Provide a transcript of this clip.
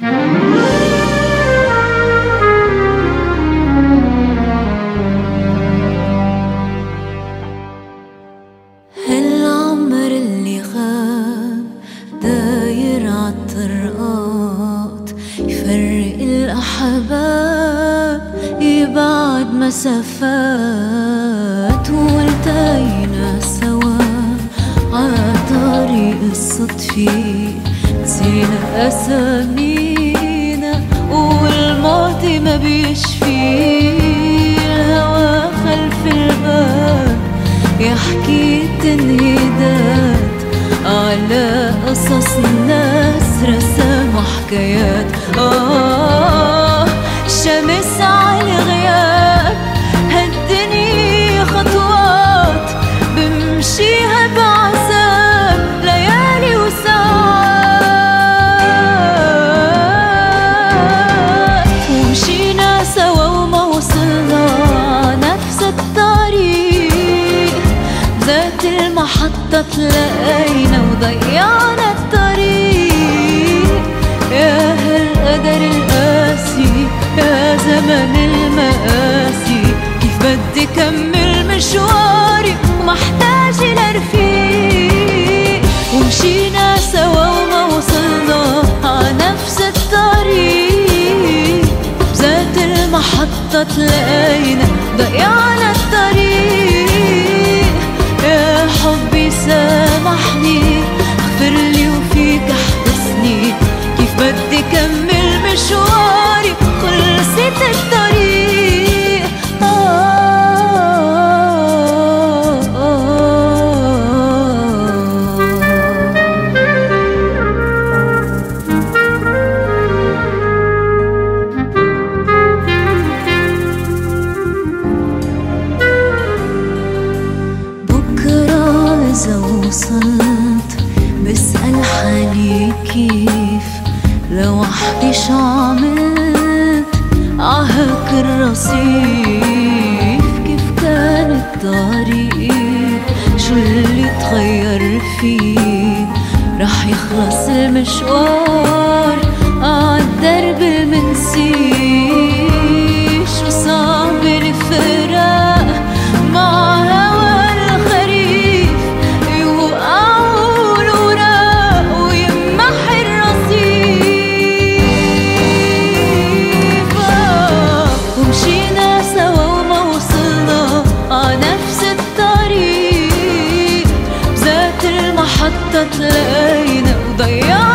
هالعمر اللي غاب داير عالطرقات، يفرق الأحباب يبعد مسافات، والتقينا سوا عطريق الصدفة، نسينا أسامينا والماضي ما بيشفي. الهوى خلف الباب يحكي تنهيدات على قصص الناس، رسام وحكايات. الشمس عالغياب هالدنيا خطوات بمشيها بعذاب، ليالي وساعات. ومشينا سوا وما وصلنا نفس الطريق، ذات المحطة تلاقينا وضيعنا الطريق. يا هالقدر القاسي، يا زمن المقاسي، كيف بدي كمل مشواري ومحتاجة لرفيق. ومشينا سوا وما وصلنا عنفس الطريق، ذات المحطة تلاقينا ضيعنا الطريق. يا حبي سامحني، اغفرلي وفيك احبسني، كيف بدي كمل مشواري خلصت الطريق. بكرة إذا وصلت بسأل حالي كيف، لو احكي شو عملت عهك الرصيف. كيف كان الطريق، شو اللي تغير فيه، رح يخلص المشوار عالدرب المنسي. شو صعب الفراق مع هوا الخريف، يوقعوا الوراق ويمحي الرصيف. ومشينا سوا وما وصلنا عنفس الطريق، بذات المحطة تلاقينا وضيعنا